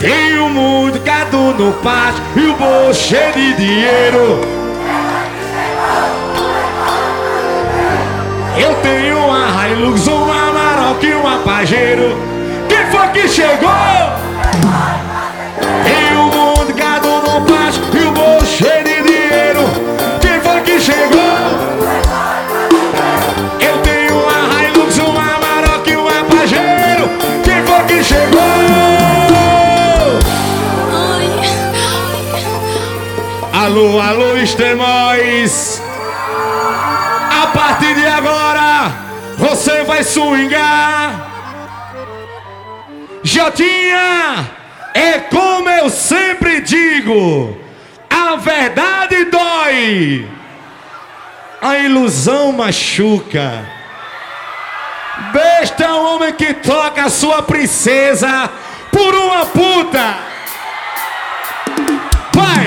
Tenho muito gado no pátio e o bolso cheio de dinheiro. Eu tenho uma Hilux, uma Amarok e uma Pajero. Quem foi que chegou? Tenho muito gado no pátio e o bolso cheio de dinheiro. Quem foi que chegou? Eu tenho uma Hilux, uma Amarok e uma Pajero. Quem foi que chegou? Alô, alô, Extremóis. A partir de agora, você vai swingar. Jotinha, é como eu sempre digo, a verdade dói, a ilusão machuca. Besta é um homem que troca a sua princesa por uma puta. Vai!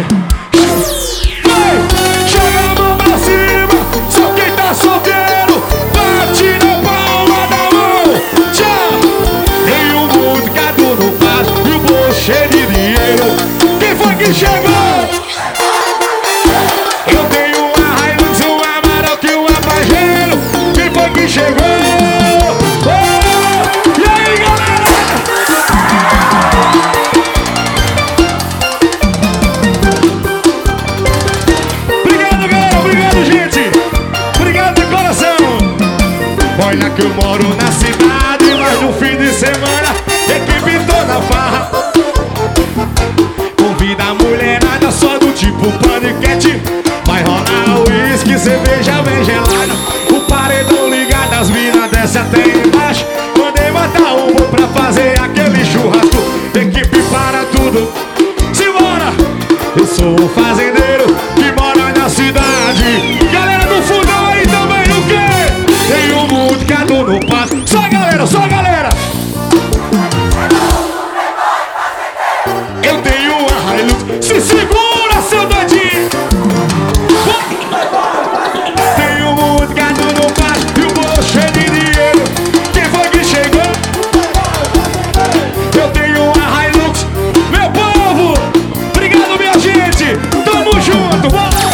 Joga a mão pra cima, só quem tá solteiro, bate na palma da mão. Tchau! Tenho muito gado no passo e o bolso cheio de dinheiro. Quem foi que chegou? Eu tenho uma Hilux, uma Amarok e uma Pajero. Quem foi que chegou? Oh! E aí, galera? Olha que eu moro na cidade, mas no fim de semana equipe toda farra. Convida a mulherada só do tipo paniquete. Vai rolar uísque, cerveja bem gelada. O paredão ligado, as minas desce até embaixo. Mandei matar um boi pra fazer aquele churrasco. Equipe para tudo, simbora! Eu sou um fazendeiro que mora na cidade. Galera do fundão aí também, o quê? Tenho muito gado no passo. Só a galera, só a galera. Eu tenho uma Hilux. Se segura, seu doidinho. Tenho muito gado no passo e o bolso cheio de dinheiro. Quem foi que chegou? Eu tenho uma Hilux. Meu povo, obrigado, minha gente. Tamo junto, bora.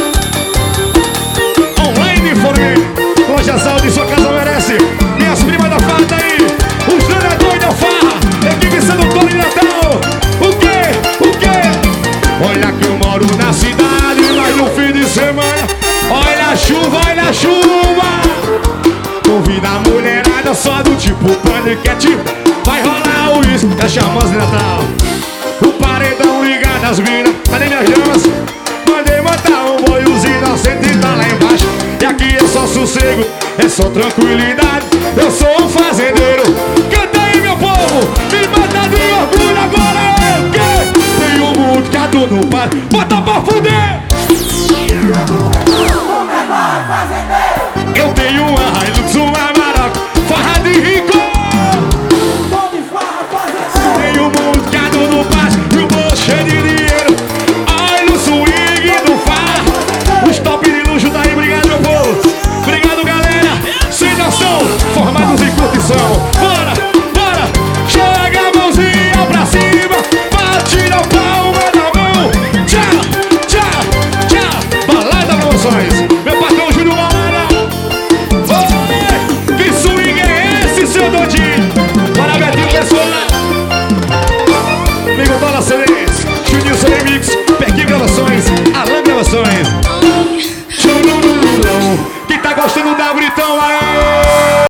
Online Fornei. Loja Saúde, sua casa merece. Minhas primas da farda aí, os treinadores da farra, equipe sedutora de Natal. O quê? O quê? Olha que eu moro na cidade, mas no fim de semana, olha a chuva, olha a chuva. Convida a mulherada só do tipo paniquete. Vai rolar o uísque, é charmosa de Natal. O paredão ligado, as minas, cadê minhas damas? Mandei matar um boi, os inocentes tá lá embaixo. E aqui é só sossego, é só tranquilidade. Eu sou um fazendeiro. Canta aí, meu povo, me mata de orgulho. Agora é o quê? Tenho muito gado no par. Bota pra fuder. Eu tenho uma Hilux, uma Amarok, farra de rico. Tenho muito gado no par e o bolso cheio de dinheiro. Olha o swing do farra. Os top de luxo daí, obrigado, meu povo. Obrigado, galera. Sem noção, formados em curtição. Bora, bora. Joga a mãozinha pra cima. Bate na palma da mão. Tchau, tchau, tchau. Balada Promoções. Meu patrão Júnior Balada. Oi, que swing é esse, seu doidinho? Para Betinho, pessoal. Amigo Dólar CDs, Junilson Remix, Pequim Gravações, Alan Gravações. Quem tá gostando da Britão aí?